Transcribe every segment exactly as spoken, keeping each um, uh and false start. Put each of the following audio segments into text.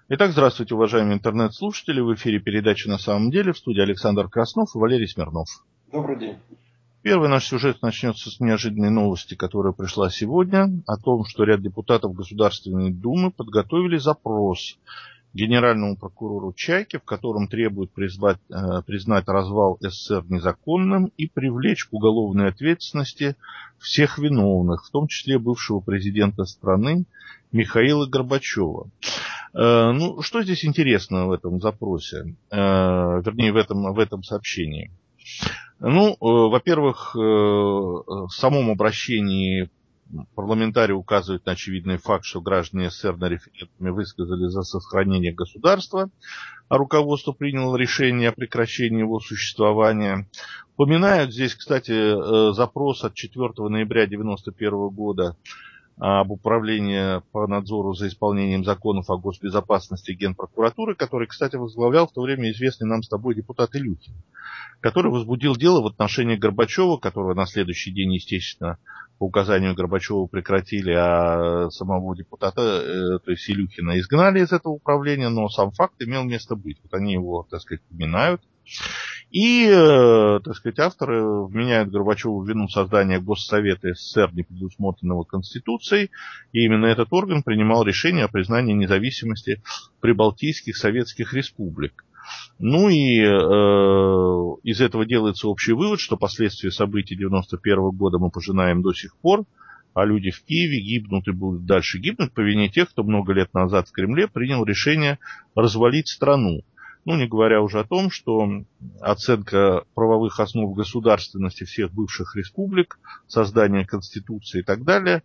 Итак, здравствуйте, уважаемые интернет-слушатели. В эфире передача «На самом деле», в студии Александр Краснов и Валерий Смирнов. Добрый день. Первый наш сюжет начнется с неожиданной новости, которая пришла сегодня, о том, что ряд депутатов Государственной Думы подготовили запрос генеральному прокурору Чайке, в котором требуют призвать, э, признать развал СССР незаконным и привлечь к уголовной ответственности всех виновных, в том числе бывшего президента страны Михаила Горбачева. Э, ну, что здесь интересно в этом запросе, э, вернее, в этом, в этом сообщении? Ну, э, во-первых, э, в самом обращении парламентарий указывает на очевидный факт, что граждане СССР на референдуме высказали за сохранение государства, а руководство приняло решение о прекращении его существования. Упоминают здесь, кстати, запрос от четвёртого ноября девяносто первого года об управлении по надзору за исполнением законов о госбезопасности Генпрокуратуры, который, кстати, возглавлял в то время известный нам с тобой депутат Илюхин, который возбудил дело в отношении Горбачева, которого на следующий день, естественно, по указанию Горбачева прекратили, а самого депутата, то есть Илюхина, изгнали из этого управления, но сам факт имел место быть. Вот они его, так сказать, упоминают. И, так сказать, авторы вменяют Горбачеву в вину создания Госсовета СССР, не предусмотренного Конституцией, и именно этот орган принимал решение о признании независимости прибалтийских советских республик. Ну и э, из этого делается общий вывод, что последствия событий девяносто первого года мы пожинаем до сих пор, а люди в Киеве гибнут и будут дальше гибнуть по вине тех, кто много лет назад в Кремле принял решение развалить страну. Ну, не говоря уже о том, что оценка правовых основ государственности всех бывших республик, создание Конституции и так далее,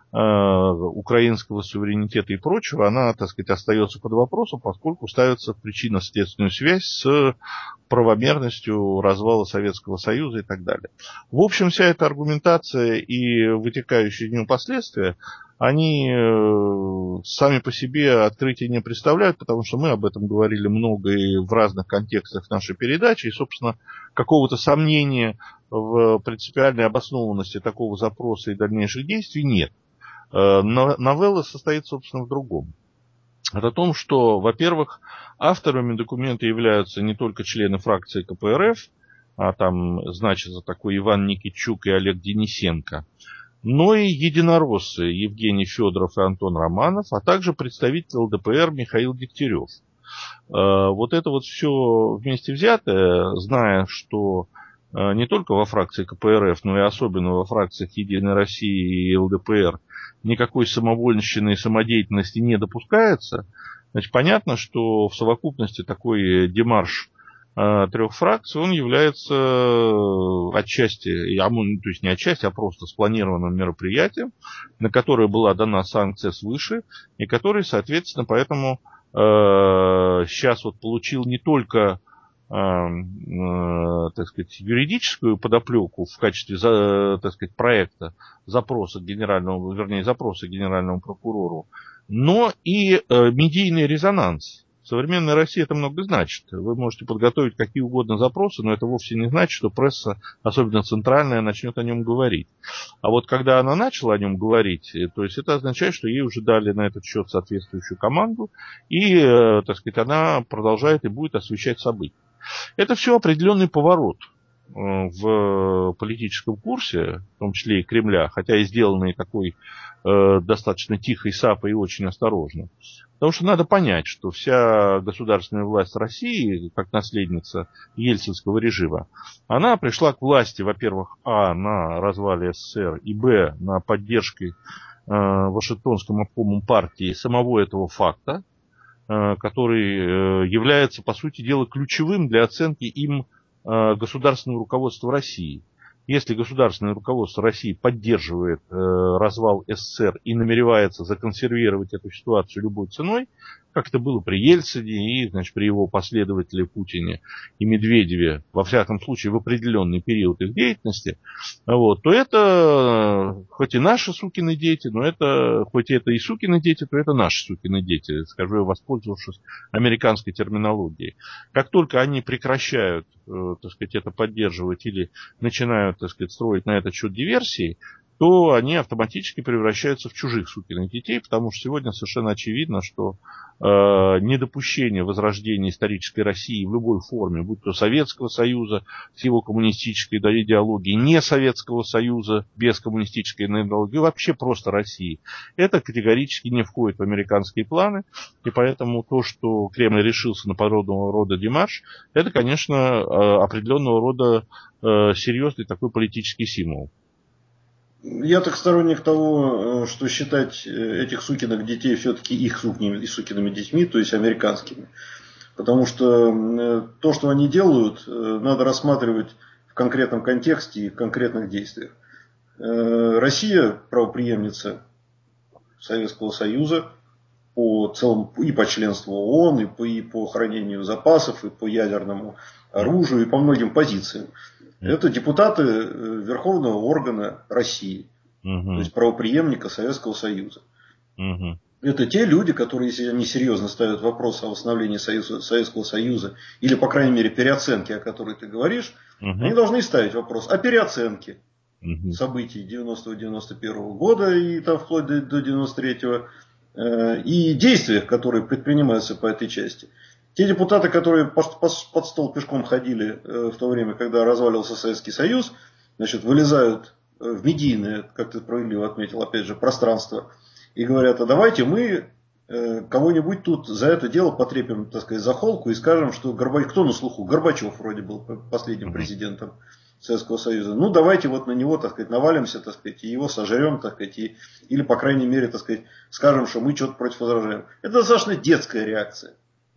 украинского суверенитета и прочего, она, так сказать, остается под вопросом, поскольку ставится в причинно-следственную связь с правомерностью развала Советского Союза и так далее. В общем, вся эта аргументация и вытекающие из нее последствия, они сами по себе открытия не представляют, потому что мы об этом говорили много и в разных контекстах нашей передачи, и, собственно, какого-то сомнения в принципиальной обоснованности такого запроса и дальнейших действий нет. Новелла состоит, собственно, в другом. Это о том, что, во-первых, авторами документа являются не только члены фракции ка пэ эр эф, а там значится такой Иван Никитчук и Олег Денисенко, но и единороссы Евгений Федоров и Антон Романов, а также представитель эл дэ пэ эр Михаил Дегтярев. Вот это вот все вместе взятое, зная, что не только во фракции ка пэ эр эф, но и особенно во фракциях Единой России и эл дэ пэ эр никакой самовольнщины и самодеятельности не допускается, значит, понятно, что в совокупности такой демарш э, трех фракций, он является отчасти, то есть не отчасти, а просто спланированным мероприятием, на которое была дана санкция свыше, и который, соответственно, поэтому э, сейчас вот получил не только так сказать, юридическую подоплеку в качестве, так сказать, проекта запроса генерального, вернее, запроса генеральному прокурору, но и медийный резонанс. В современной России это много значит. Вы можете подготовить какие угодно запросы, но это вовсе не значит, что пресса, особенно центральная, начнет о нем говорить. А вот когда она начала о нем говорить, то есть это означает, что ей уже дали на этот счет соответствующую команду, и, так сказать, она продолжает и будет освещать события. Это все определенный поворот в политическом курсе, в том числе и Кремля, хотя и сделанный такой э, достаточно тихой сапой и очень осторожно. Потому что надо понять, что вся государственная власть России, как наследница ельцинского режима, она пришла к власти, во-первых, а, на развале эс эс эс эр, и, б, на поддержке э, Вашингтонским обкомом партии самого этого факта, который является, по сути дела, ключевым для оценки им государственного руководства России. Если государственное руководство России поддерживает развал эс эс эс эр и намеревается законсервировать эту ситуацию любой ценой, как это было при Ельцине и, значит, при его последователе Путине и Медведеве, во всяком случае, в определенный период их деятельности, вот, то это хоть и наши сукины дети, но это, хоть это и сукины дети, то это наши сукины дети, скажу я, воспользовавшись американской терминологией. Как только они прекращают, так сказать, это поддерживать или начинают, так сказать, строить на этот счет диверсии, то они автоматически превращаются в чужих сукиных детей, потому что сегодня совершенно очевидно, что недопущение возрождения исторической России в любой форме, будь то Советского Союза с его коммунистической идеологией, не Советского Союза без коммунистической идеологии, вообще просто России. Это категорически не входит в американские планы, и поэтому то, что Кремль решился на подобного рода демарш, это, конечно, определенного рода серьезный такой политический символ. Я так сторонник того, что считать этих сукиных детей все-таки их сукиными, сукиными детьми, то есть американскими. Потому что то, что они делают, надо рассматривать в конкретном контексте и в конкретных действиях. Россия правопреемница Советского Союза по целому, и по членству ООН, и по, и по хранению запасов, и по ядерному оружию, и по многим позициям. Это депутаты Верховного органа России, угу. То есть правопреемника Советского Союза. Угу. Это те люди, которые, если они серьезно ставят вопрос о восстановлении Союза, Советского Союза, или, по крайней мере, переоценке, о которой ты говоришь, угу. Они должны ставить вопрос о переоценке угу. событий девяностого — девяносто первого года и там, вплоть до, до девяносто третьего, э, и действиях, которые предпринимаются по этой части. Те депутаты, которые под стол пешком ходили в то время, когда разваливался Советский Союз, значит, вылезают в медийное, как ты справедливо отметил, опять же, пространство, и говорят, а давайте мы кого-нибудь тут за это дело потрепим, так сказать, за холку и скажем, что Горбачев, кто на слуху? Горбачев вроде был последним президентом Советского Союза. Ну, давайте вот на него, так сказать, навалимся, так сказать, и его сожрем, так сказать, и, или, по крайней мере, так сказать, скажем, что мы что-то против возражаем. Это достаточно детская реакция.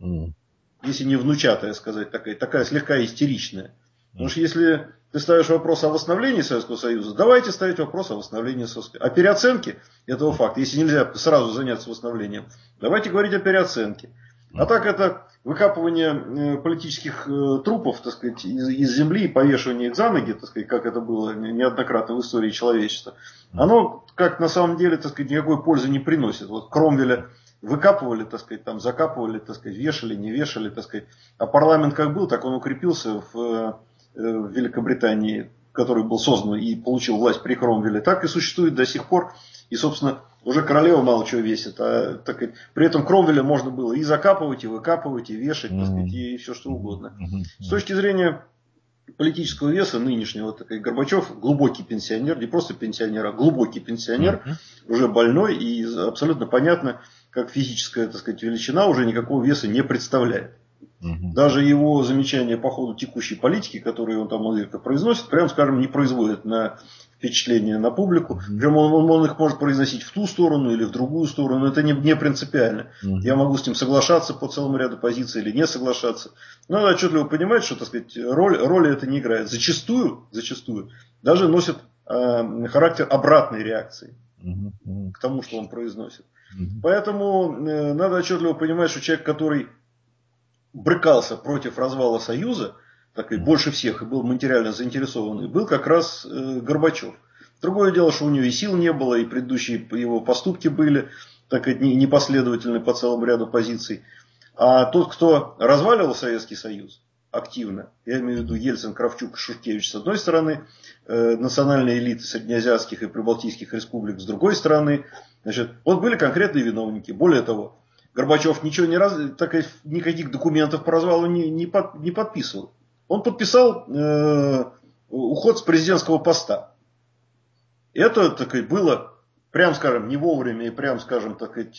Если не внучатая, сказать, такая, такая слегка истеричная. Потому что если ты ставишь вопрос о восстановлении Советского Союза, давайте ставить вопрос о восстановлении Советского Союза. О переоценке этого факта, если нельзя сразу заняться восстановлением, давайте говорить о переоценке. А так это выкапывание политических трупов, так сказать, из, из земли и повешивание их за ноги, так сказать, как это было неоднократно в истории человечества, оно, как на самом деле, так сказать, никакой пользы не приносит. Вот Кромвеля выкапывали, так сказать, там закапывали, так сказать, вешали, не вешали, так сказать. А парламент как был, так он укрепился в, в Великобритании, который был создан и получил власть при Кромвеле, так и существует до сих пор. И, собственно, уже королева мало чего весит. А, так сказать, при этом Кромвеля можно было и закапывать, и выкапывать, и вешать, так сказать, и все что угодно. С точки зрения политического веса нынешнего, так сказать, Горбачев глубокий пенсионер, не просто пенсионер, а глубокий пенсионер, уже больной, и абсолютно понятно, как физическая, так сказать, величина уже никакого веса не представляет. Угу. Даже его замечания по ходу текущей политики, которые он там изредка произносит, прям скажем, не производят на впечатление на публику. Угу. Причем он, он, он их может произносить в ту сторону или в другую сторону. Это не, не принципиально. Угу. Я могу с ним соглашаться по целому ряду позиций или не соглашаться. Но надо отчетливо понимать, что, так сказать, роль, роли это не играет. Зачастую, зачастую даже носит э, характер обратной реакции угу. к тому, что он произносит. Поэтому э, надо отчетливо понимать, что человек, который брыкался против развала Союза, так и больше всех и был материально заинтересованный, был как раз э, Горбачев. Другое дело, что у него и сил не было, и предыдущие его поступки были так и непоследовательны по целому ряду позиций. А тот, кто разваливал Советский Союз активно, я имею в виду Ельцин, Кравчук, Шушкевич с одной стороны, э, национальные элиты среднеазиатских и прибалтийских республик с другой стороны, значит, вот были конкретные виновники. Более того, Горбачев ничего не раз, так, никаких документов по развалу не, не, под, не подписывал. Он подписал э, уход с президентского поста. Это так, было, прям скажем, не вовремя и прям скажем, так, э,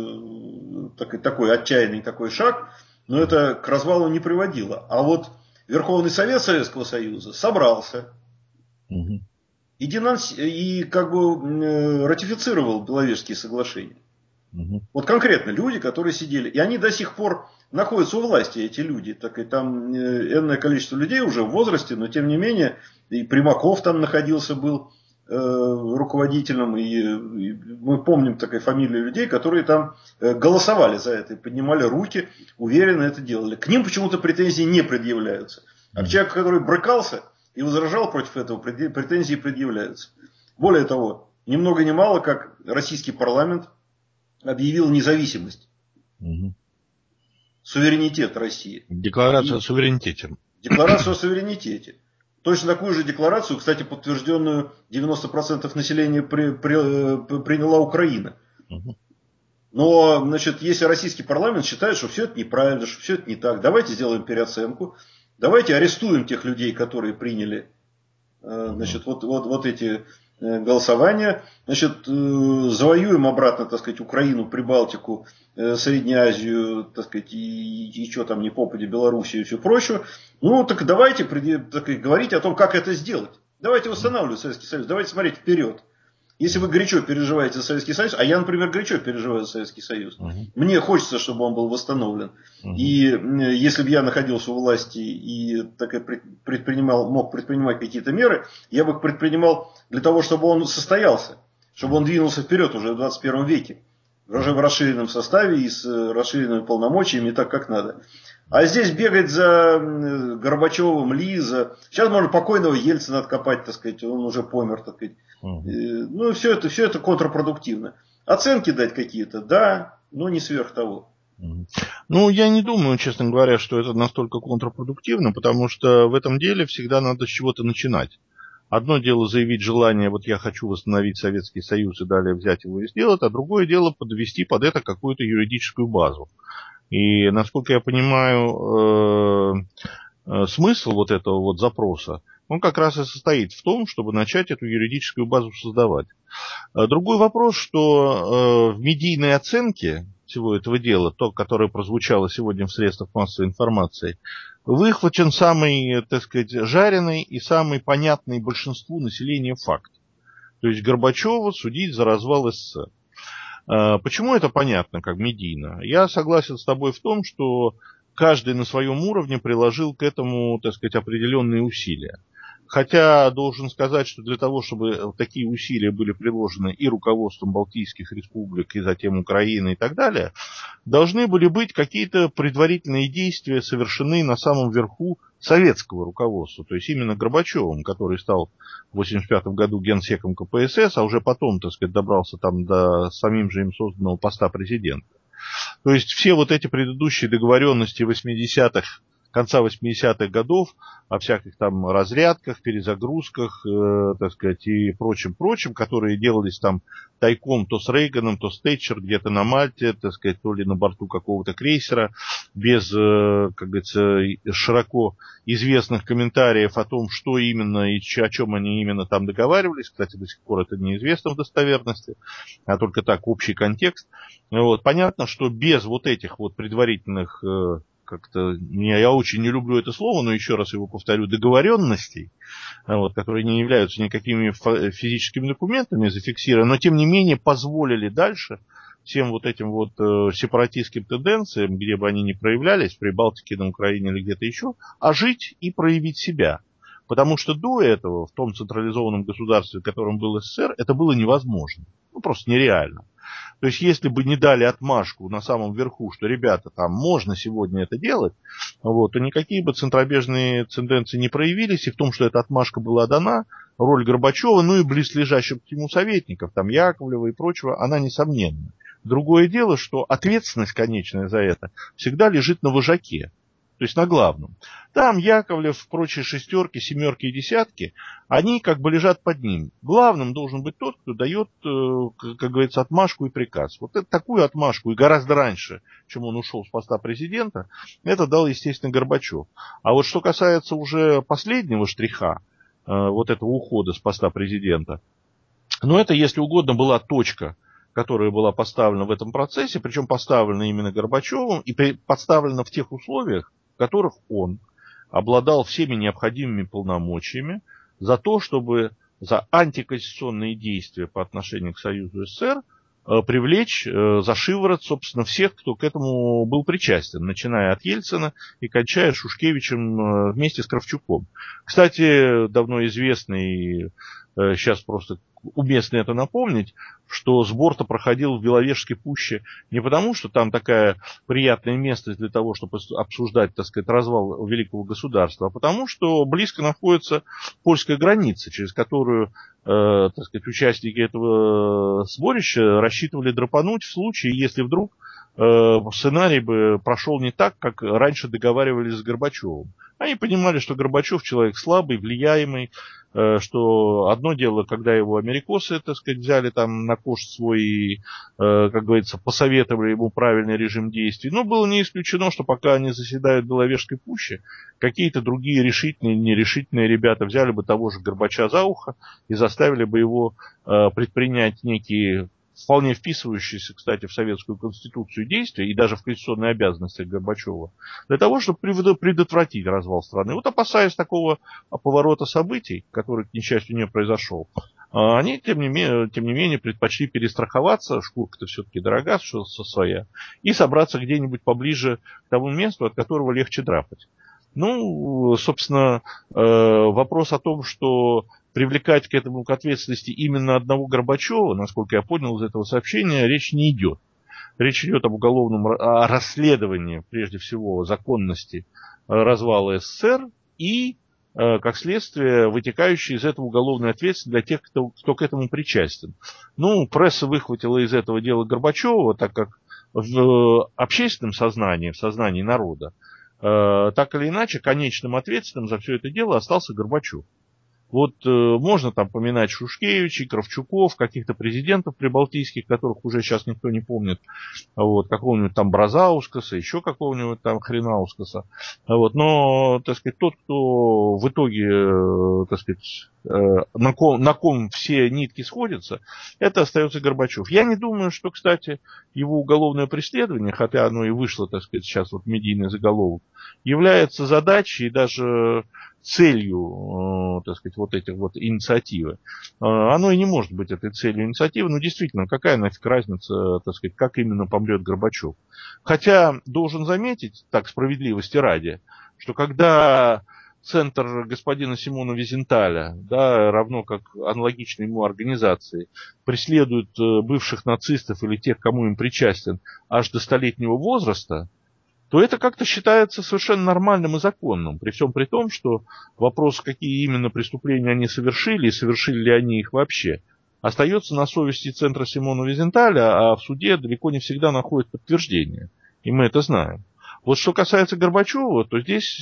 так, такой отчаянный такой шаг, но это к развалу не приводило. А вот Верховный Совет Советского Союза собрался. Угу. И, денонс... и как бы э, ратифицировал Беловежские соглашения. Угу. Вот конкретно люди, которые сидели. И они до сих пор находятся у власти, эти люди. Так и там э, энное количество людей уже в возрасте, но тем не менее, и Примаков там находился, был э, руководителем. И, и мы помним такие фамилии людей, которые там э, голосовали за это и поднимали руки, уверенно это делали. К ним почему-то претензии не предъявляются. А к человеку, который брыкался и возражал против этого, претензии предъявляются. Более того, ни много ни мало, как российский парламент объявил независимость. Угу. Суверенитет России. Декларацию и... о суверенитете. Декларацию о суверенитете. Точно такую же декларацию, кстати, подтвержденную девяносто процентов населения при, при, приняла Украина. Угу. Но, значит, если российский парламент считает, что все это неправильно, что все это не так, давайте сделаем переоценку, давайте арестуем тех людей, которые приняли, значит, вот, вот, вот эти голосования, значит, завоюем обратно, так сказать, Украину, Прибалтику, Среднюю Азию, так сказать, и, и что там, не попади, Белоруссию и все прочее. Ну, так давайте, так сказать, говорить о том, как это сделать. Давайте восстанавливать Советский Союз, давайте смотреть вперед. Если вы горячо переживаете за Советский Союз, а я, например, горячо переживаю за Советский Союз, uh-huh. мне хочется, чтобы он был восстановлен. Uh-huh. И если бы я находился у власти и так, предпринимал, мог предпринимать какие-то меры, я бы их предпринимал для того, чтобы он состоялся, чтобы он двинулся вперед уже в двадцать первом веке, уже в расширенном составе и с расширенными полномочиями, и так как надо. А здесь бегать за Горбачевым, Ли, за... Сейчас можно покойного Ельцина откопать, так сказать, он уже помер, так сказать. Угу. Ну, все это, все это контрпродуктивно. Оценки дать какие-то, да, но не сверх того. Ну, я не думаю, честно говоря, что это настолько контрпродуктивно, потому что в этом деле всегда надо с чего-то начинать. Одно дело заявить желание, вот я хочу восстановить Советский Союз и далее взять его и сделать, а другое дело подвести под это какую-то юридическую базу. И, насколько я понимаю, э, э, смысл вот этого вот запроса, он как раз и состоит в том, чтобы начать эту юридическую базу создавать. Другой вопрос, что э, в медийной оценке всего этого дела, то, которое прозвучало сегодня в средствах массовой информации, выхвачен самый, так сказать, жареный и самый понятный большинству населения факт. То есть Горбачева судить за развал СССР. Почему это понятно, как медийно? Я согласен с тобой в том, что каждый на своем уровне приложил к этому, так сказать, определенные усилия. Хотя должен сказать, что для того, чтобы такие усилия были приложены и руководством Балтийских республик, и затем Украины и так далее, должны были быть какие-то предварительные действия совершены на самом верху советского руководства, то есть именно Горбачевым, который стал в восемьдесят пятом году генсеком ка пэ эс эс, а уже потом, так сказать, добрался там до самим же им созданного поста президента. То есть все вот эти предыдущие договоренности восьмидесятых, конца восьмидесятых годов о всяких там разрядках, перезагрузках, э, так сказать, и прочем-прочем, которые делались там тайком то с Рейганом, то с Тэтчер где-то на Мальте, так сказать, то ли на борту какого-то крейсера, без, э, как говорится, широко известных комментариев о том, что именно и о чем они именно там договаривались. Кстати, до сих пор это неизвестно в достоверности, а только так, общий контекст. Вот. Понятно, что без вот этих вот предварительных э, как-то, я очень не люблю это слово, но еще раз его повторю, договоренностей, вот, которые не являются никакими физическими документами зафиксированы, но тем не менее позволили дальше всем вот этим вот э, сепаратистским тенденциям, где бы они ни проявлялись, в Прибалтике, на Украине или где-то еще, ожить и проявить себя. Потому что до этого в том централизованном государстве, которым был СССР, это было невозможно. Ну, просто нереально. То есть, если бы не дали отмашку на самом верху, что, ребята, там можно сегодня это делать, вот, то никакие бы центробежные тенденции не проявились, и в том, что эта отмашка была дана, роль Горбачева, ну и близлежащих к нему советников, там Яковлева и прочего, она несомненна. Другое дело, что ответственность конечная за это всегда лежит на вожаке. То есть на главном. Там Яковлев, прочие шестерки, семерки и десятки, они как бы лежат под ним. Главным должен быть тот, кто дает, как говорится, отмашку и приказ. Вот это, такую отмашку, и гораздо раньше, чем он ушел с поста президента, это дал, естественно, Горбачев. А вот что касается уже последнего штриха, вот этого ухода с поста президента, ну это, если угодно, была точка, которая была поставлена в этом процессе, причем поставлена именно Горбачевым и поставлена в тех условиях, в которых он обладал всеми необходимыми полномочиями за то, чтобы за антиконституционные действия по отношению к Союзу СССР привлечь за шиворот, собственно, всех, кто к этому был причастен, начиная от Ельцина и кончая Шушкевичем вместе с Кравчуком. Кстати, давно известный, сейчас просто уместно это напомнить, что сбор-то проходил в Беловежской пуще не потому, что там такая приятная местность для того, чтобы обсуждать, так сказать, развал великого государства, а потому, что близко находится польская граница, через которую, э, так сказать, участники этого сборища рассчитывали драпануть в случае, если вдруг э, сценарий бы прошел не так, как раньше договаривались с Горбачевым. Они понимали, что Горбачев человек слабый, влияемый, что одно дело, когда его америкосы, так сказать, взяли там на кош свой и, как говорится, посоветовали ему правильный режим действий. Но было не исключено, что пока они заседают в Беловежской пуще, какие-то другие решительные, нерешительные ребята взяли бы того же Горбача за ухо и заставили бы его предпринять некие, вполне вписывающиеся, кстати, в Советскую Конституцию действия и даже в конституционные обязанности Горбачева, для того, чтобы предотвратить развал страны. Вот опасаясь такого поворота событий, который, к несчастью, не произошел, они, тем не менее, тем не менее предпочли перестраховаться, шкурка-то все-таки дорога, что своя, и собраться где-нибудь поближе к тому месту, от которого легче драпать. Ну, собственно, вопрос о том, что привлекать к этому к ответственности именно одного Горбачева, насколько я понял из этого сообщения, речь не идет. Речь идет об уголовном о расследовании, прежде всего, законности развала СССР и, как следствие, вытекающей из этого уголовной ответственности для тех, кто, кто к этому причастен. Ну, пресса выхватила из этого дела Горбачева, так как в общественном сознании, в сознании народа, так или иначе, конечным ответственным за все это дело остался Горбачев. Вот э, можно там поминать Шушкевичей, Кравчуков, каких-то президентов прибалтийских, которых уже сейчас никто не помнит, вот, какого-нибудь там Бразаускаса, еще какого-нибудь там Хренаускаса. Вот, но, так сказать, тот, кто в итоге, э, так сказать, э, на, ком, на ком все нитки сходятся, это остается Горбачев. Я не думаю, что, кстати, его уголовное преследование, хотя оно и вышло, так сказать, сейчас вот медийный заголовок, является задачей и даже целью, так сказать, вот этих вот инициативы. Оно и не может быть этой целью инициативы, но действительно, какая нафиг разница, так сказать, как именно помрет Горбачев. Хотя, должен заметить, так справедливости ради, что когда центр господина Симона Визенталя, да, равно как аналогичные ему организации, преследуют бывших нацистов или тех, кому им причастен, аж до столетнего возраста, то это как-то считается совершенно нормальным и законным, при всем при том, что вопрос, какие именно преступления они совершили, и совершили ли они их вообще, остается на совести центра Симона Визенталя, а в суде далеко не всегда находит подтверждение, и мы это знаем. Вот что касается Горбачева, то здесь,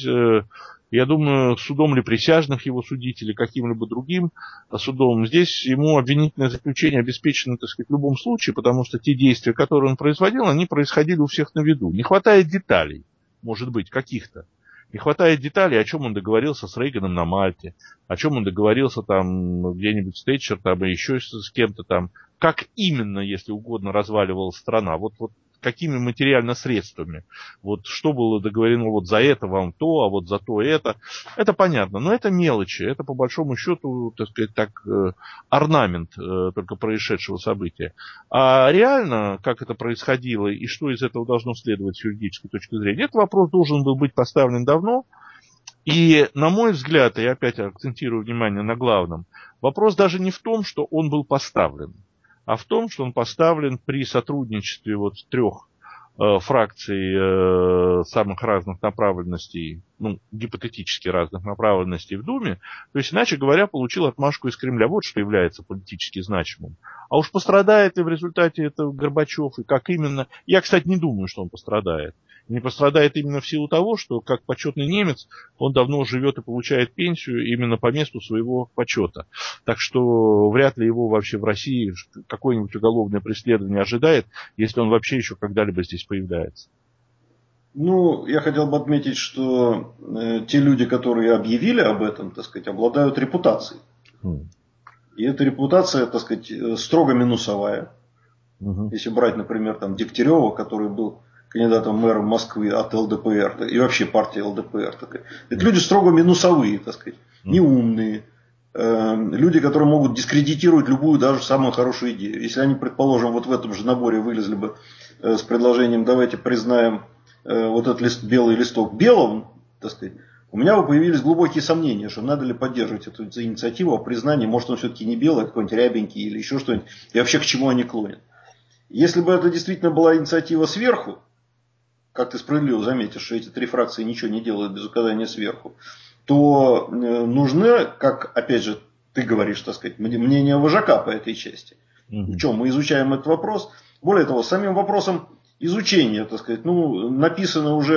я думаю, судом ли присяжных его судить или каким-либо другим судом, здесь ему обвинительное заключение обеспечено, так сказать, в любом случае, потому что те действия, которые он производил, они происходили у всех на виду. Не хватает деталей, может быть, каких-то. Не хватает деталей, о чем он договорился с Рейганом на Мальте, о чем он договорился там где-нибудь с Тэтчер, там, и еще с кем-то там. Как именно, если угодно, разваливалась страна. Вот, вот какими материально средствами. Вот что было договорено, вот за это вам то, а вот за то это. Это понятно, но это мелочи. Это по большому счету, так сказать, так, орнамент только происшедшего события. А реально, как это происходило и что из этого должно следовать с юридической точки зрения, этот вопрос должен был быть поставлен давно. И, на мой взгляд, я опять акцентирую внимание на главном, вопрос даже не в том, что он был поставлен, а в том, что он поставлен при сотрудничестве вот трех э, фракций э, самых разных направленностей, ну, гипотетически разных направленностей в Думе, то есть, иначе говоря, получил отмашку из Кремля. Вот что является политически значимым. А уж пострадает ли в результате этого Горбачев и как именно, я, кстати, не думаю, что он пострадает. Не пострадает именно в силу того, что, как почетный немец, он давно живет и получает пенсию именно по месту своего почета. Так что вряд ли его вообще в России какое-нибудь уголовное преследование ожидает, если он вообще еще когда-либо здесь появляется. Ну, я хотел бы отметить, что э, те люди, которые объявили об этом, так сказать, обладают репутацией. Mm. И эта репутация, так сказать, строго минусовая. Mm-hmm. Если брать, например, там Дегтярева, который был кандидатом в мэра Москвы от эл дэ пэ эр, и вообще партия эл дэ пэ эр. Так, это люди строго минусовые, так сказать, неумные, э, люди, которые могут дискредитировать любую, даже самую хорошую идею. Если они, предположим, вот в этом же наборе вылезли бы э, с предложением «давайте признаем э, вот этот лист, белый листок белым», так сказать, у меня бы появились глубокие сомнения, что надо ли поддерживать эту инициативу о признании, может он все-таки не белый, а какой-нибудь рябенький или еще что-нибудь, и вообще к чему они клонят. Если бы это действительно была инициатива сверху, как ты справедливо заметишь, что эти три фракции ничего не делают без указания сверху, то нужно, как, опять же, ты говоришь, так сказать, мнение вожака по этой части. Mm-hmm. В чем мы изучаем этот вопрос. Более того, самим вопросом изучения, так сказать, ну, написано уже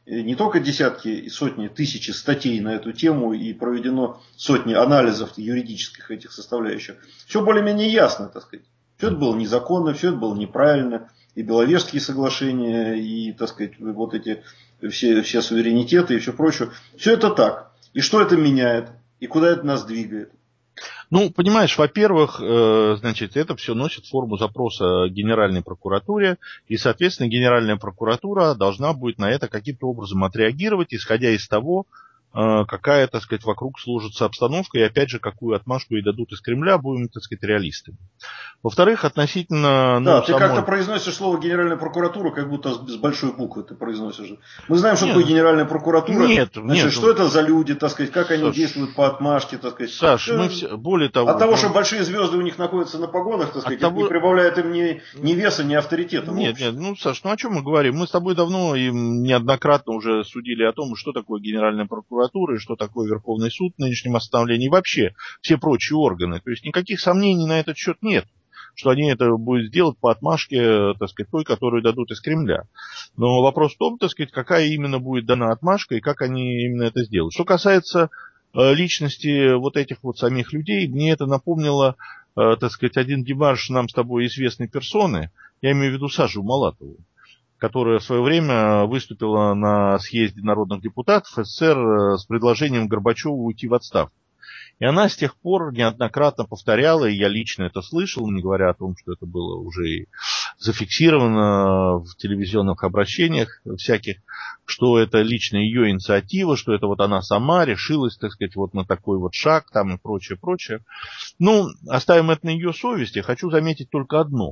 не только десятки и сотни, тысячи статей на эту тему и проведено сотни анализов юридических этих составляющих. Все более-менее ясно, так сказать. Все это было незаконно, все это было неправильно. И Беловежские соглашения, и, так сказать, вот эти все, все суверенитеты и все прочее. Все это так. И что это меняет? И куда это нас двигает? Ну, понимаешь, во-первых, значит, это все носит форму запроса Генеральной прокуратуре, и, соответственно, Генеральная прокуратура должна будет на это каким-то образом отреагировать, исходя из того, какая, так сказать, вокруг сложится обстановка, и, опять же, какую отмашку ей дадут из Кремля, будем, так сказать, реалистами. Во-вторых, относительно... Да, ну, ты самой... как-то произносишь слово Генеральная прокуратура, как будто с большой буквы ты произносишь. Мы знаем, что нет, такое Генеральная прокуратура. Нет, Значит, нет. Что это за люди, так сказать, как Саш, они действуют по отмашке, так сказать. Саш, мы все... Более того... От того, мы... что большие звезды у них находятся на погонах, так сказать, того... это не прибавляет им ни, ни веса, ни авторитета. Нет, нет, ну, Саш, ну о чем мы говорим? Мы с тобой давно и неоднократно уже судили о том, что такое Генеральная прокуратура и что такое Верховный суд в нынешнем остановлении, и вообще все прочие органы. То есть никаких сомнений на этот счет нет, что они это будут сделать по отмашке, так сказать, той, которую дадут из Кремля. Но вопрос в том, так сказать, какая именно будет дана отмашка и как они именно это сделают. Что касается э, личности вот этих вот самих людей, мне это напомнило, э, так сказать, один демарш нам с тобой известной персоны, я имею в виду Сашу Малатову, которая в свое время выступила на съезде народных депутатов СССР с предложением Горбачеву уйти в отставку. И она с тех пор неоднократно повторяла, и я лично это слышал, не говоря о том, что это было уже и зафиксировано в телевизионных обращениях всяких, что это лично ее инициатива, что это вот она сама решилась, так сказать, вот на такой вот шаг там и прочее, прочее. Ну, оставим это на ее совести. Хочу заметить только одно,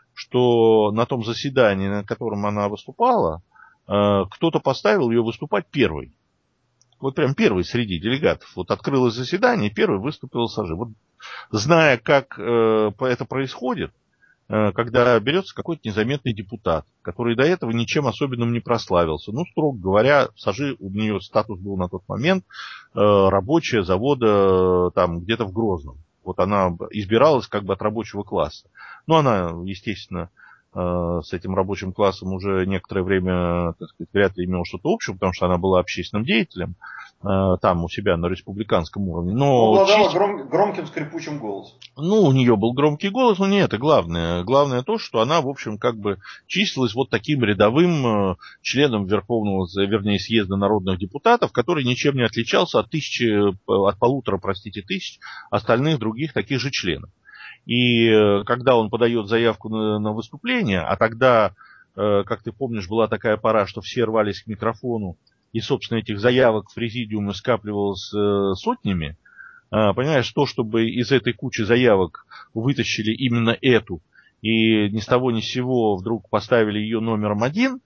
что на том заседании, на котором она выступала, кто-то поставил ее выступать первой. Вот прям первый среди делегатов. Вот открылось заседание, первый выступил Сажи. Вот зная, как э, это происходит, э, когда берется какой-то незаметный депутат, который до этого ничем особенным не прославился. Ну, строго говоря, Сажи, у нее статус был на тот момент э, рабочая завода э, там где-то в Грозном. Вот она избиралась как бы от рабочего класса. Но она, естественно, с этим рабочим классом уже некоторое время, так сказать, вряд ли имела что-то общего, потому что она была общественным деятелем там у себя на республиканском уровне. Но обладала чист... гром... громким скрипучим голосом. Ну, у нее был громкий голос, но не это главное. Главное то, что она, в общем, как бы числилась вот таким рядовым членом Верховного, вернее, съезда народных депутатов, который ничем не отличался от тысячи, от полутора, простите, тысяч остальных других таких же членов. И когда он подает заявку на, на выступление, а тогда, как ты помнишь, была такая пора, что все рвались к микрофону, и, собственно, этих заявок в президиуме скапливалось сотнями, понимаешь, то, чтобы из этой кучи заявок вытащили именно эту, и ни с того ни с сего вдруг поставили ее номером один,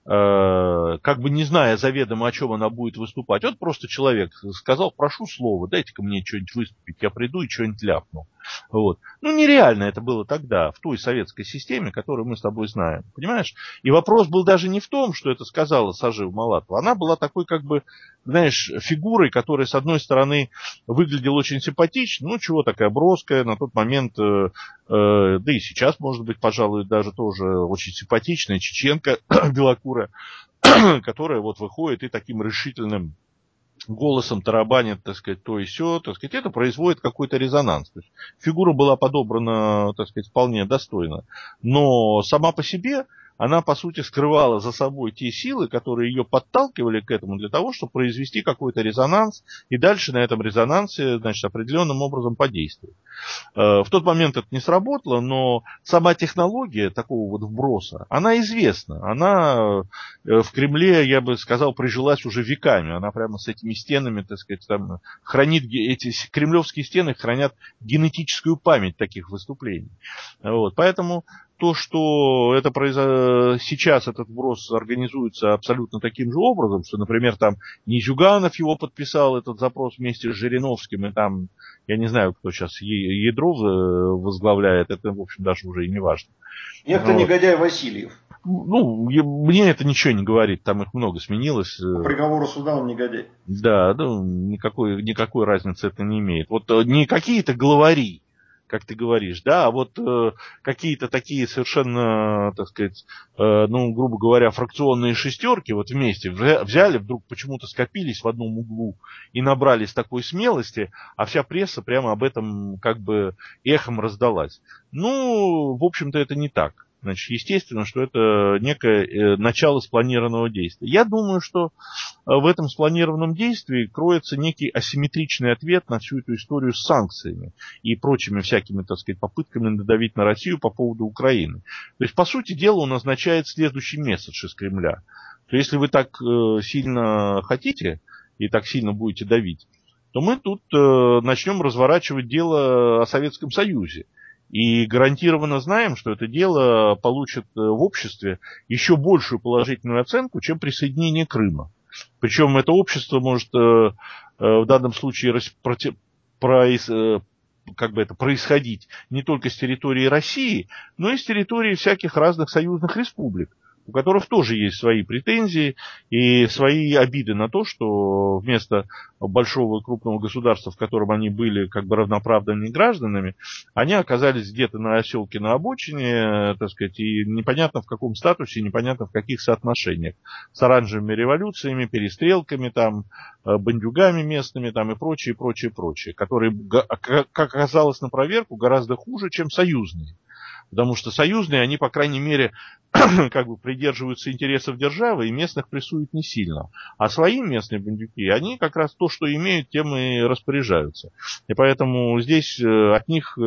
как бы не зная заведомо, о чем она будет выступать. Вот просто человек сказал: прошу слова, дайте-ка мне что-нибудь выступить, я приду и что-нибудь ляпну. Вот. Ну, нереально это было тогда, в той советской системе, которую мы с тобой знаем, понимаешь? И вопрос был даже не в том, что это сказала Сажи Малатова. Она была такой, как бы, знаешь, фигурой, которая, с одной стороны, выглядела очень симпатично, ну, чего такая броская, на тот момент, э, э, да и сейчас, может быть, пожалуй, даже тоже очень симпатичная чеченка белокурая, которая вот выходит и таким решительным голосом тарабанит, так сказать, то и сё, так сказать, это производит какой-то резонанс. То есть фигура была подобрана, так сказать, вполне достойно. Но сама по себе она, по сути, скрывала за собой те силы, которые ее подталкивали к этому для того, чтобы произвести какой-то резонанс и дальше на этом резонансе, значит, определенным образом подействовать. В тот момент это не сработало, но сама технология такого вот вброса, она известна. Она в Кремле, я бы сказал, прижилась уже веками. Она прямо с этими стенами, так сказать, там хранит, эти кремлевские стены хранят генетическую память таких выступлений. Вот, поэтому то, что это произо... сейчас этот вброс организуется абсолютно таким же образом, что, например, там не Зюганов его подписал, этот запрос вместе с Жириновским, и там, я не знаю, кто сейчас ядро возглавляет, это, в общем, даже уже и не важно. Некто вот. Негодяй Васильев. Ну, мне это ничего не говорит, там их много сменилось. По приговору суда он негодяй. Да, ну, никакой, никакой разницы это не имеет. Вот не какие-то главари, как ты говоришь, да, а вот э, какие-то такие совершенно, так сказать, э, ну, грубо говоря, фракционные шестерки вот вместе взяли, вдруг почему-то скопились в одном углу и набрались такой смелости, а вся пресса прямо об этом как бы эхом раздалась. Ну, в общем-то, это не так. Значит, естественно, что это некое э, начало спланированного действия. Я думаю, что в этом спланированном действии кроется некий асимметричный ответ на всю эту историю с санкциями и прочими всякими, так сказать, попытками надавить на Россию по поводу Украины. То есть, по сути дела, он означает следующий месседж из Кремля. То если вы так э, сильно хотите и так сильно будете давить, то мы тут э, начнем разворачивать дело о Советском Союзе. И гарантированно знаем, что это дело получит в обществе еще большую положительную оценку, чем присоединение Крыма. Причем это общество может э, э, в данном случае распроти... произ... э, как бы это, происходить не только с территории России, но и с территории всяких разных союзных республик, у которых тоже есть свои претензии и свои обиды на то, что вместо большого и крупного государства, в котором они были как бы равноправными гражданами, они оказались где-то на оселке на обочине, так сказать, и непонятно в каком статусе, непонятно в каких соотношениях. С оранжевыми революциями, перестрелками, там, бандюгами местными там, и прочее, прочее, прочее, которые, как оказалось на проверку, гораздо хуже, чем союзные. Потому что союзные, они, по крайней мере, как бы придерживаются интересов державы и местных прессуют не сильно. А свои местные бандюки, они как раз то, что имеют, тем и распоряжаются. И поэтому здесь от них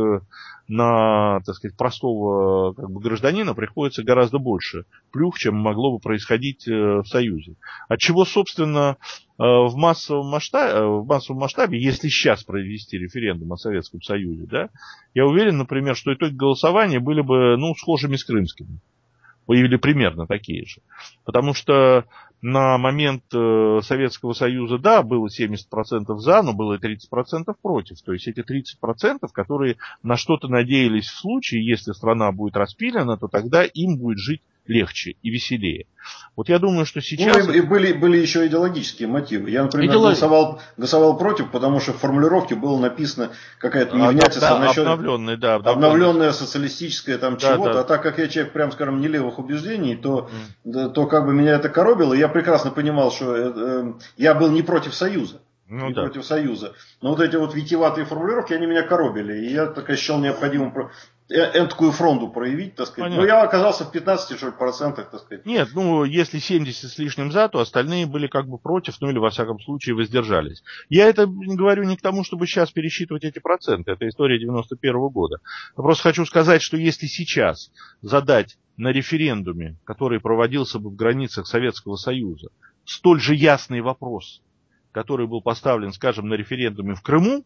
на, так сказать, простого как бы, гражданина приходится гораздо больше плюх, чем могло бы происходить в Союзе. Отчего, собственно, в массовом масштабе, в массовом масштабе, если сейчас провести референдум о Советском Союзе, да, я уверен, например, что итоги голосования были бы, ну, схожими с крымскими. Или примерно такие же. Потому что на момент э, Советского Союза, да, было семьдесят процентов за, но было и тридцать процентов против. То есть эти тридцать процентов, которые на что-то надеялись в случае, если страна будет распилена, то тогда им будет жить легче и веселее. Вот я думаю, что сейчас... Ну, и, и были, были еще идеологические мотивы. Я, например, Идеолог... голосовал, голосовал против, потому что в формулировке было написано какая-то невнятица да, насчет... Обновленная, да. Обновленная социалистическая там да, чего-то. Да. А так как я человек, прям скажем, не левых убеждений, то, mm. да, то как бы меня это коробило. И я прекрасно понимал, что э, э, я был не против Союза. Ну, не да. против Союза. Но вот эти вот витиеватые формулировки, они меня коробили. И я так считал необходимым... энтовую фронту проявить, так сказать. Понятно. Но я оказался в пятнадцати процентах, так сказать. Нет, ну, если семьдесят с лишним за, то остальные были как бы против, ну или во всяком случае воздержались. Я это говорю не к тому, чтобы сейчас пересчитывать эти проценты. Это история девяносто первого года. Я просто хочу сказать, что если сейчас задать на референдуме, который проводился бы в границах Советского Союза, столь же ясный вопрос, который был поставлен, скажем, на референдуме в Крыму,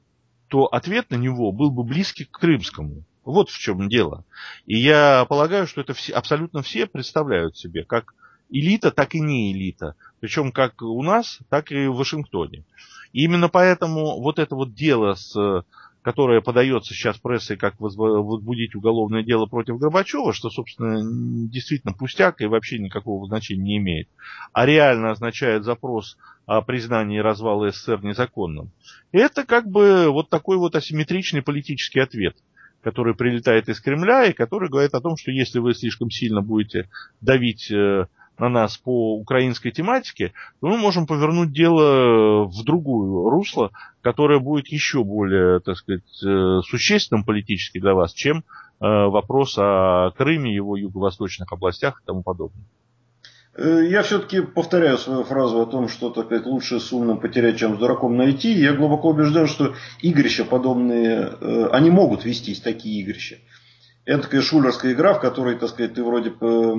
то ответ на него был бы близкий к крымскому. Вот в чем дело. И я полагаю, что это все, абсолютно все представляют себе, как элита, так и не элита. Причем как у нас, так и в Вашингтоне. И именно поэтому вот это вот дело, с, которое подается сейчас прессой, как возбудить уголовное дело против Горбачева, что, собственно, действительно пустяк и вообще никакого значения не имеет, а реально означает запрос о признании развала СССР незаконным. Это как бы вот такой вот асимметричный политический ответ, который прилетает из Кремля и который говорит о том, что если вы слишком сильно будете давить на нас по украинской тематике, то мы можем повернуть дело в другую русло, которое будет еще более, так сказать, существенным политически для вас, чем вопрос о Крыме, его юго-восточных областях и тому подобное. Я все-таки повторяю свою фразу о том, что так сказать, лучше с умным потерять, чем с дураком найти. Я глубоко убежден, что игрища подобные, они могут вестись, такие игрища. Это такая шулерская игра, в которой, так сказать, ты вроде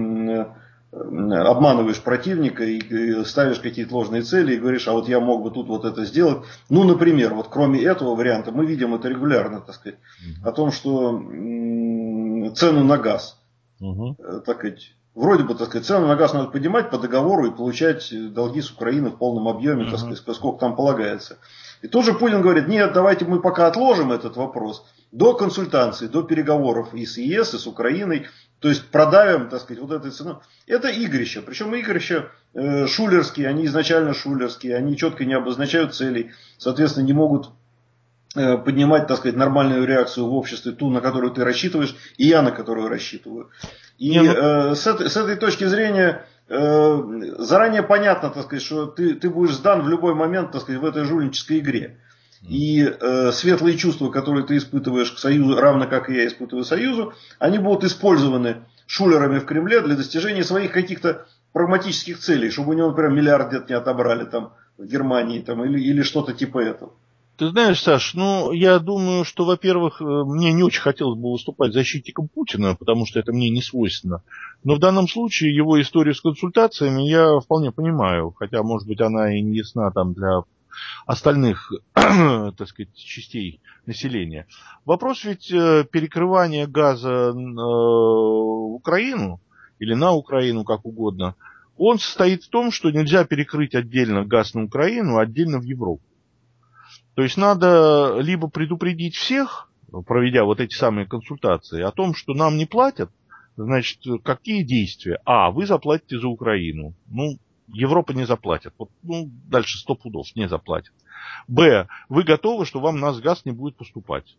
обманываешь противника и ставишь какие-то ложные цели и говоришь, а вот я мог бы тут вот это сделать. Ну, например, вот кроме этого варианта, мы видим это регулярно, так сказать, о том, что цену на газ, угу. так сказать, вроде бы, так сказать, цену на газ надо поднимать по договору и получать долги с Украины в полном объеме, uh-huh. так сказать, сколько там полагается. И тут же Путин говорит, нет, давайте мы пока отложим этот вопрос до консультаций, до переговоров и с ЕС, и с Украиной, то есть продавим, так сказать, вот эту цену. Это игрища, причем игрища э, шулерские, они изначально шулерские, они четко не обозначают целей, соответственно, не могут поднимать, так сказать, нормальную реакцию в обществе, ту, на которую ты рассчитываешь, и я на которую рассчитываю. И Не, ну... э, с, этой, с этой точки зрения э, заранее понятно, так сказать, что ты, ты будешь сдан в любой момент, так сказать, в этой жульнической игре. И э, светлые чувства, которые ты испытываешь к Союзу, равно как и я испытываю Союзу, они будут использованы шулерами в Кремле для достижения своих каких-то прагматических целей, чтобы у него, например, миллиард где-то не отобрали там, в Германии там, или, или что-то типа этого. Ты знаешь, Саш, ну, я думаю, что, во-первых, мне не очень хотелось бы выступать защитником Путина, потому что это мне не свойственно. Но в данном случае его историю с консультациями я вполне понимаю, хотя, может быть, она и не ясна там для остальных, так сказать, частей населения. Вопрос ведь перекрывания газа в Украину, или на Украину, как угодно, он состоит в том, что нельзя перекрыть отдельно газ на Украину, а отдельно в Европу. То есть надо либо предупредить всех, проведя вот эти самые консультации, о том, что нам не платят, значит, какие действия? А, вы заплатите за Украину. Ну, Европа не заплатит. Вот, ну, дальше сто пудов не заплатит. Б, вы готовы, что вам наш газ не будет поступать?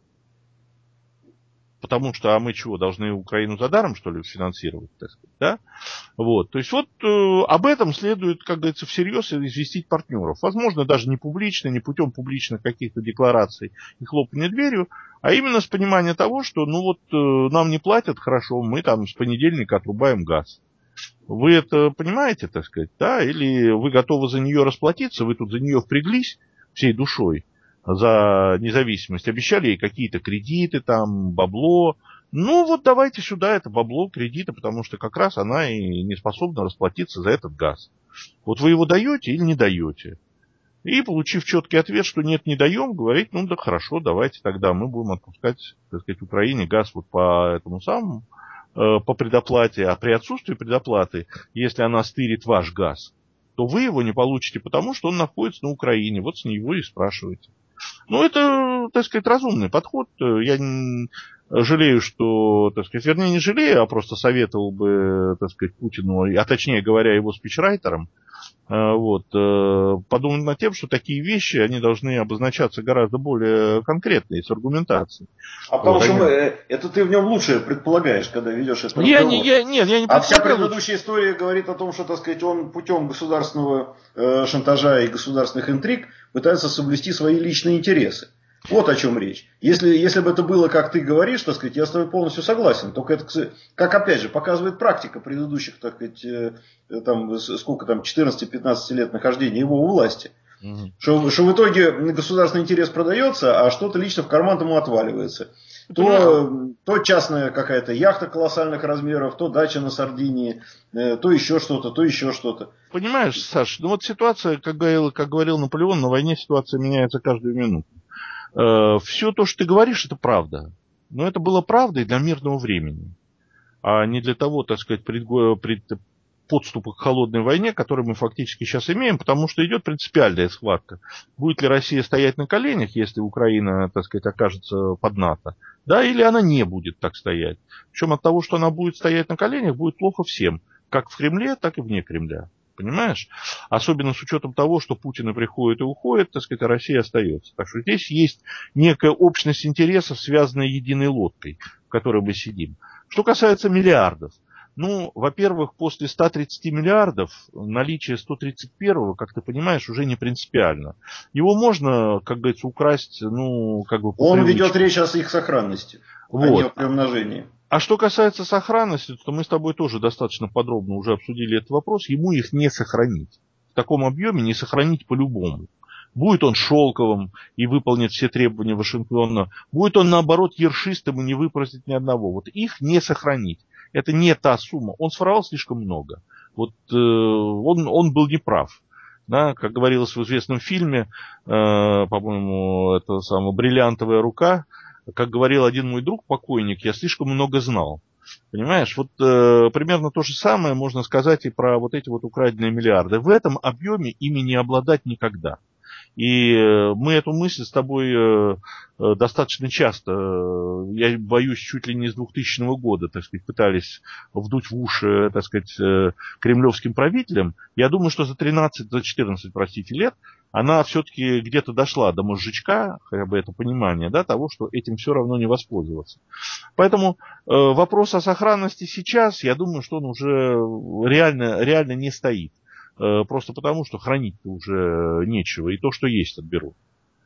Потому что, а мы чего, должны Украину за даром, что ли, финансировать, так сказать, да? Вот, то есть вот э, об этом следует, как говорится, всерьез известить партнеров. Возможно, даже не публично, не путем публичных каких-то деклараций и хлопания дверью, а именно с понимания того, что, ну вот, э, нам не платят, хорошо, мы там с понедельника отрубаем газ. Вы это понимаете, так сказать, да? Или вы готовы за нее расплатиться, вы тут за нее впряглись всей душой, за независимость, обещали ей какие-то кредиты, там, бабло. Ну, вот давайте сюда это бабло, кредиты, потому что как раз она и не способна расплатиться за этот газ. Вот вы его даете или не даете? И, получив четкий ответ, что нет, не даем, говорить, ну да хорошо, давайте тогда мы будем отпускать, так сказать, Украине газ вот по этому самому, э, по предоплате. А при отсутствии предоплаты, если она стырит ваш газ, то вы его не получите, потому что он находится на Украине. Вот с него и спрашивайте. Ну, это, так сказать, разумный подход. Я не жалею, что, так сказать, вернее, не жалею, а просто советовал бы, так сказать, Путину, а точнее говоря, его спичрайтерам, вот, подумать над тем, что такие вещи, они должны обозначаться гораздо более конкретно и с аргументацией. А потому вот, что они... мы, это ты в нем лучше предполагаешь, когда ведешь этот я разговор. Не, я, нет, я не а вся предыдущая история говорит о том, что, так сказать, он путем государственного э, шантажа и государственных интриг пытается соблюсти свои личные интересы. Вот о чем речь. Если, если бы это было, как ты говоришь, так сказать, я с тобой полностью согласен. Только это, как опять же, показывает практика предыдущих, так сказать, э, там, сколько там, четырнадцать-пятнадцать лет нахождения его у власти. Угу. Что, что в итоге государственный интерес продается, а что-то лично в карман ему отваливается. То, то частная какая-то яхта колоссальных размеров, то дача на Сардинии, то еще что-то, то еще что-то. Понимаешь, Саш, ну вот ситуация, как говорил, как говорил Наполеон, на войне ситуация меняется каждую минуту. Все то, что ты говоришь, это правда. Но это было правдой для мирного времени, а не для того, так сказать, пред, пред подступа к холодной войне, которую мы фактически сейчас имеем, потому что идет принципиальная схватка. Будет ли Россия стоять на коленях, если Украина, так сказать, окажется под НАТО, да, или она не будет так стоять. Причем от того, что она будет стоять на коленях, будет плохо всем, как в Кремле, так и вне Кремля. Понимаешь? Особенно с учетом того, что Путин и приходит и уходит, так сказать, а Россия остается. Так что здесь есть некая общность интересов, связанная единой лодкой, в которой мы сидим. Что касается миллиардов. Ну, во-первых, после ста тридцати миллиардов наличие сто тридцать первого, как ты понимаешь, уже не принципиально. Его можно, как говорится, украсть, ну, как бы по Он привычке. ведет речь о их сохранности, вот. А не о приумножении. А что касается сохранности, то мы с тобой тоже достаточно подробно уже обсудили этот вопрос. Ему их не сохранить. В таком объеме не сохранить по-любому. Будет он шелковым и выполнит все требования Вашингтона. Будет он, наоборот, ершистым и не выпросит ни одного. Вот их не сохранить. Это не та сумма. Он своровал слишком много. Вот э, он, он был неправ. Да, как говорилось в известном фильме, э, по-моему, это самая «Бриллиантовая рука», как говорил один мой друг, покойник, я слишком много знал. Понимаешь, вот э, примерно то же самое можно сказать и про вот эти вот украденные миллиарды. В этом объеме ими не обладать никогда. И мы эту мысль с тобой достаточно часто, я боюсь, чуть ли не с двухтысячного года, так сказать, пытались вдуть в уши, так сказать, кремлевским правителям. Я думаю, что за тринадцать, за четырнадцать, простите, лет она все-таки где-то дошла до мозжечка, хотя бы это понимание, да, того, что этим все равно не воспользоваться. Поэтому э, вопрос о сохранности сейчас, я думаю, что он уже реально, реально не стоит. Э, просто потому, что хранить-то уже нечего, и то, что есть, отберут.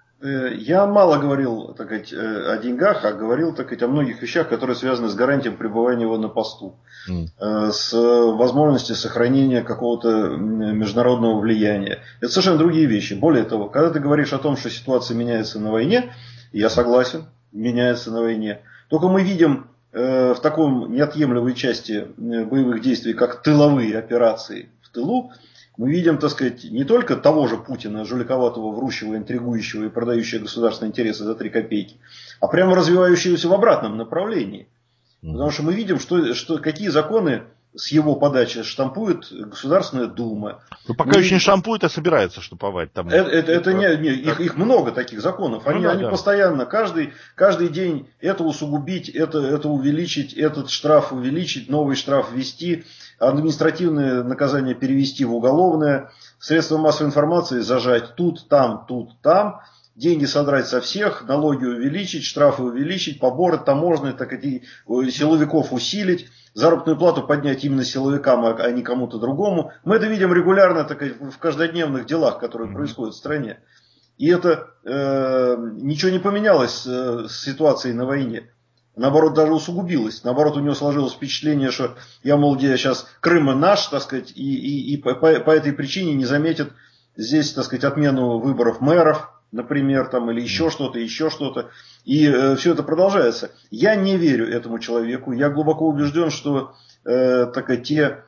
Я мало говорил, так сказать, о деньгах, а говорил, так сказать, о многих вещах, которые связаны с гарантией пребывания его на посту. Mm. С возможностью сохранения какого-то международного влияния. Это совершенно другие вещи. Более того, когда ты говоришь о том, что ситуация меняется на войне, я согласен, меняется на войне. Только мы видим в таком неотъемлемой части боевых действий, как тыловые операции в тылу, мы видим, так сказать, не только того же Путина, жуликоватого, врущего, интригующего и продающего государственные интересы за три копейки, а прямо развивающегося в обратном направлении. Потому что мы видим, что, что какие законы с его подачи штампует Государственная Дума. Ну, пока мы еще видим... не штампует, а собирается штамповать. Там это это, это не, не, их, их много таких законов. Они, ну, да, они да. постоянно, каждый, каждый день это усугубить, это, это увеличить, этот штраф увеличить, новый штраф ввести, административное наказание перевести в уголовное, средства массовой информации зажать тут, там, тут, там. Деньги содрать со всех, налоги увеличить, штрафы увеличить, поборы таможенные, так и силовиков усилить, заработную плату поднять именно силовикам, а не кому-то другому. Мы это видим регулярно, так сказать, в каждодневных делах, которые mm-hmm. происходят в стране. И это э, ничего не поменялось э, с ситуацией на войне. Наоборот, даже усугубилось. Наоборот, у него сложилось впечатление, что я, мол, где сейчас Крым наш, так сказать, и, и, и по, по этой причине не заметят здесь, так сказать, отмену выборов мэров, например, там, или еще что-то, еще что-то. И э, все это продолжается. Я не верю этому человеку. Я глубоко убежден, что э, так, те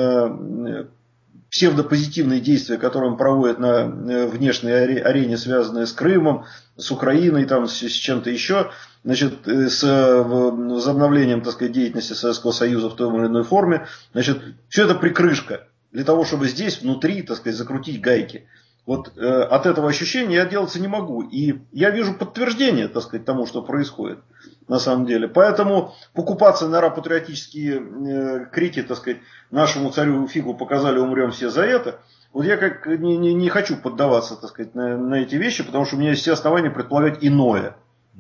э, псевдопозитивные действия, которые он проводит на внешней арене, связанные с Крымом, с Украиной, там, с, с чем-то еще, значит, с возобновлением, так сказать, деятельности Советского Союза в той или иной форме, значит, все это прикрышка для того, чтобы здесь, внутри, так сказать, закрутить гайки. Вот э, от этого ощущения я отделаться не могу. И я вижу подтверждение, так сказать, тому, что происходит на самом деле. Поэтому покупаться на патриотические э, крики, так сказать, нашему царю фигу показали, умрем все за это. Вот я как не, не, не хочу поддаваться, так сказать, на, на эти вещи, потому что у меня есть все основания предполагать иное.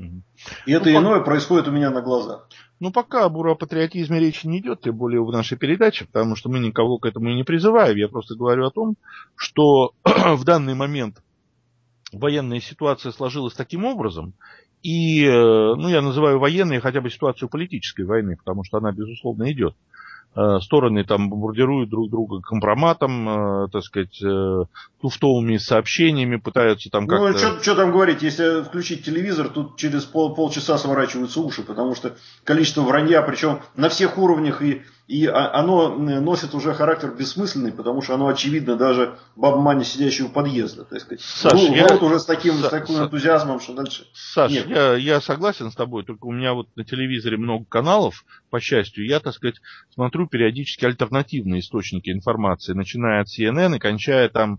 И это ну, иное по... происходит у меня на глазах. Ну, пока об ура-патриотизме речи не идет, тем более в нашей передаче, потому что мы никого к этому и не призываем. Я просто говорю о том, что в данный момент военная ситуация сложилась таким образом, и, ну, я называю военной хотя бы ситуацию политической войны, потому что она, безусловно, идет. Стороны там бомбардируют друг друга компроматом, так сказать, туфтовыми сообщениями, пытаются там как-то... Ну, что, что там говорить, если включить телевизор, тут через пол, полчаса сворачиваются уши, потому что количество вранья, причем на всех уровнях, и, и оно носит уже характер бессмысленный, потому что оно очевидно даже бабмане, сидящей у подъезда, так сказать. Саш, ну, я... вот уже с таким, Са... с таким энтузиазмом, что дальше... Саш, я, я согласен с тобой, только у меня вот на телевизоре много каналов, по счастью, я, так сказать, смотрю периодически альтернативные источники информации, начиная от си эн эн и кончая там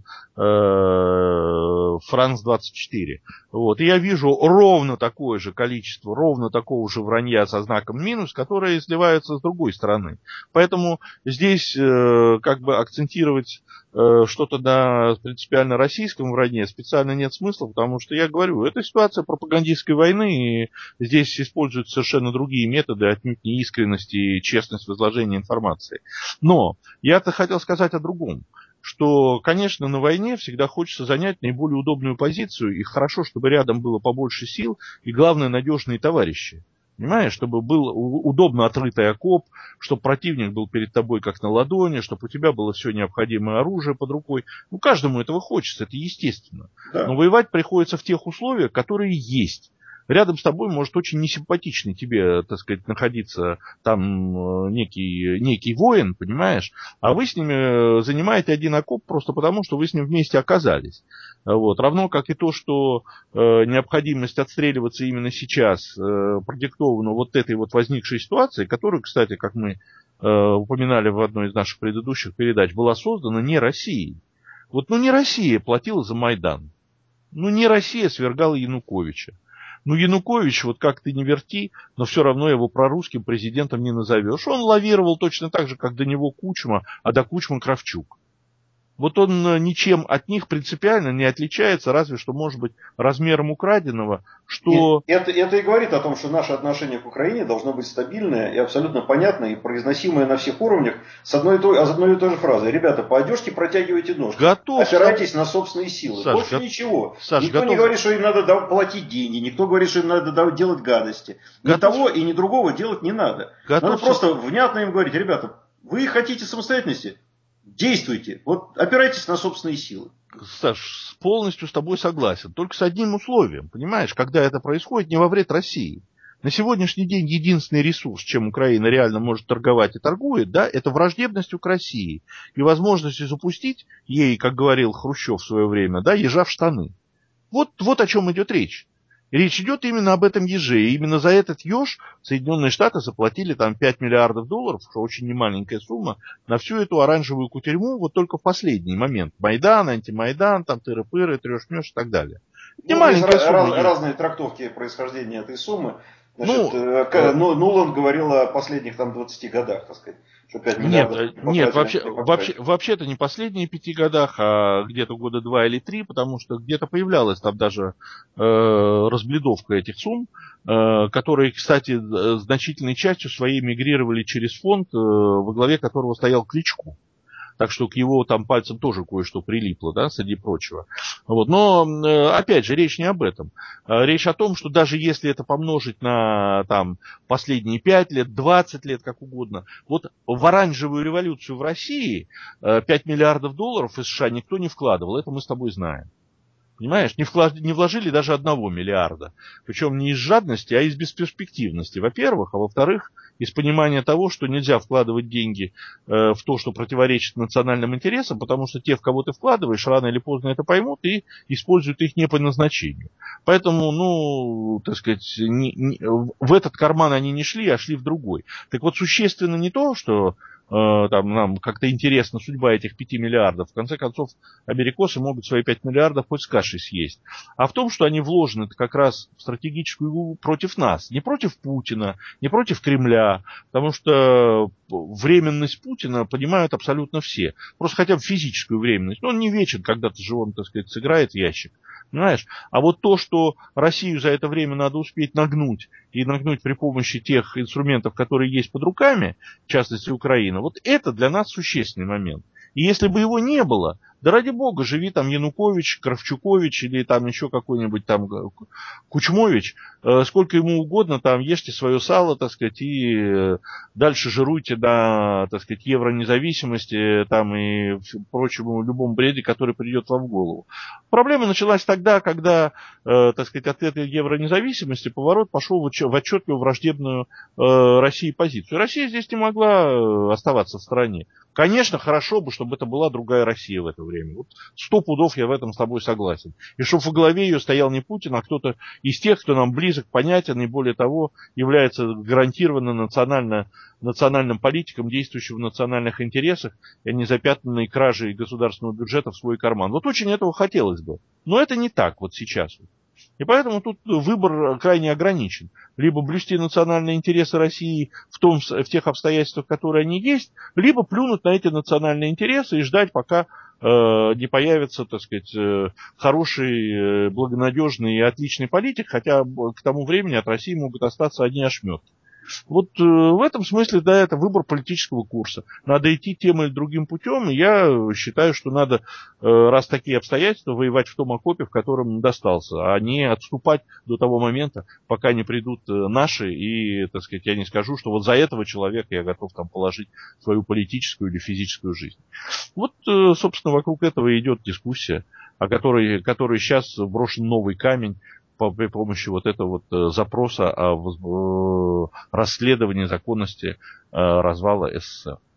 Франс двадцать четыре. Вот. И я вижу ровно такое же количество, ровно такого же вранья со знаком минус, которое сливается с другой стороны. Поэтому здесь э, как бы акцентировать э, что-то на принципиально российском вранье специально нет смысла, потому что, я говорю, это ситуация пропагандистской войны, и здесь используют совершенно другие методы, отнюдь не искренность и честность в изложении информации. Но я-то хотел сказать о другом. Что, конечно, на войне всегда хочется занять наиболее удобную позицию, и хорошо, чтобы рядом было побольше сил, и, главное, надежные товарищи. Понимаешь, чтобы был удобно отрытый окоп, чтобы противник был перед тобой как на ладони, чтобы у тебя было все необходимое оружие под рукой. Ну, каждому этого хочется, это естественно. Да. Но воевать приходится в тех условиях, которые есть. Рядом с тобой может очень несимпатичный тебе, так сказать, находиться там некий, некий воин, понимаешь, а вы с ними занимаете один окоп просто потому, что вы с ним вместе оказались. Вот. Равно как и то, что э, необходимость отстреливаться именно сейчас э, продиктована вот этой вот возникшей ситуацией, которую, кстати, как мы э, упоминали в одной из наших предыдущих передач, была создана не Россией. Вот, ну, не Россия платила за Майдан. Ну, не Россия свергала Януковича. Ну, Янукович, вот как ты не верти, но все равно его прорусским президентом не назовешь. Он лавировал точно так же, как до него Кучма, а до Кучмы Кравчук. Вот он ничем от них принципиально не отличается, разве что, может быть, размером украденного, что... И это, это и говорит о том, что наше отношение к Украине должно быть стабильное и абсолютно понятное, и произносимое на всех уровнях с одной и той, с одной и той же фразой. Ребята, по одежке протягивайте ножки. Готов, опирайтесь на собственные силы. Саш, Больше го... ничего. Саш, никто готов... не говорит, что им надо платить деньги, никто говорит, что им надо делать гадости. Ни готов... того и ни другого делать не надо. Готов... Надо просто внятно им говорить: ребята, вы хотите самостоятельности? Действуйте. Вот опирайтесь на собственные силы. Саш, полностью с тобой согласен. Только с одним условием, понимаешь, когда это происходит не во вред России. На сегодняшний день единственный ресурс, чем Украина реально может торговать и торгует, да, это враждебностью к России и возможностью запустить ей, как говорил Хрущев в свое время, да, ежа в штаны. Вот, вот о чем идет речь. Речь идет именно об этом еже. И именно за этот еж Соединенные Штаты заплатили там пять миллиардов долларов, что очень немаленькая сумма, на всю эту оранжевую кутерьму вот только в последний момент. Майдан, антимайдан, там тыры-пыры, трешь-мешь и так далее. Ну, есть раз, раз, разные трактовки происхождения этой суммы. Значит, ну, ну, Нуланд говорил о последних там двадцати годах, так сказать. Что пять миллиардов нет, нет, вообще, вообще, вообще-то не последние пяти годах, а где-то года два или три, потому что где-то появлялась там даже э, разбледовка этих сумм, э, которые, кстати, значительной частью своей мигрировали через фонд, э, во главе которого стоял Кличко. Так что к его там пальцам тоже кое-что прилипло, да, среди прочего. Вот. Но, опять же, речь не об этом. Речь о том, что даже если это помножить на там, последние пять лет, двадцать лет, как угодно, вот в оранжевую революцию в России пять миллиардов долларов из США никто не вкладывал. Это мы с тобой знаем. Понимаешь, не, вклад... не вложили даже одного миллиарда. Причем не из жадности, а из бесперспективности, во-первых. А во-вторых, из понимания того, что нельзя вкладывать деньги э, в то, что противоречит национальным интересам, потому что те, в кого ты вкладываешь, рано или поздно это поймут и используют их не по назначению. Поэтому, ну, так сказать, не, не, в этот карман они не шли, а шли в другой. Так вот, существенно не то, что там, нам как-то интересна судьба этих пяти миллиардов. В конце концов, америкосы могут свои пять миллиардов хоть с кашей съесть. А в том, что они вложены как раз в стратегическую игру против нас. Не против Путина, не против Кремля. Потому что временность Путина понимают абсолютно все. Просто хотя бы физическую временность. Но он не вечен, когда-то же он, так сказать, сыграет ящик. Понимаешь? А вот то, что Россию за это время надо успеть нагнуть, и нагнуть при помощи тех инструментов, которые есть под руками, в частности Украина, вот это для нас существенный момент. И если бы его не было, да ради бога, живи там Янукович, Кравчукович или там еще какой-нибудь там Кучмович, сколько ему угодно, там ешьте свое сало, так сказать, и дальше жируйте на, так сказать, евронезависимости там и прочему любому бреде, который придет вам в голову. Проблема началась тогда, когда, так сказать, от этой евронезависимости поворот пошел в отчетливо враждебную России позицию. Россия здесь не могла оставаться в стороне. Конечно, хорошо бы, чтобы это была другая Россия в это время. Вот сто пудов я в этом с тобой согласен. И чтобы во главе ее стоял не Путин, а кто-то из тех, кто нам близок, понятен и, более того, является гарантированно национально, национальным политиком, действующим в национальных интересах, а не запятнанной кражей государственного бюджета в свой карман. Вот очень этого хотелось бы. Но это не так вот сейчас. И поэтому тут выбор крайне ограничен. Либо блюсти национальные интересы России в, том, в тех обстоятельствах, которые они есть, либо плюнуть на эти национальные интересы и ждать, пока э, не появится, так сказать, э, хороший, э, благонадежный и отличный политик, хотя к тому времени от России могут остаться одни ошметки. Вот э, в этом смысле, да, это выбор политического курса. Надо идти тем или другим путем, и я считаю, что надо, э, раз такие обстоятельства, воевать в том окопе, в котором достался, а не отступать до того момента, пока не придут наши, и, так сказать, я не скажу, что вот за этого человека я готов там положить свою политическую или физическую жизнь. Вот, э, собственно, вокруг этого идет дискуссия, о которой, которой сейчас брошен новый камень, при помощи вот этого вот запроса о расследовании законности развала СССР.